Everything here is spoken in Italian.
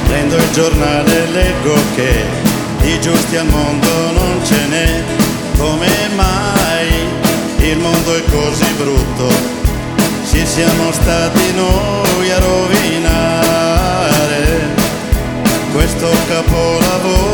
Prendo il giornale e leggo che di giusti al mondo non ce n'è. Come mai il mondo è così brutto? Ci siamo stati noi a rovinare questo capolavoro.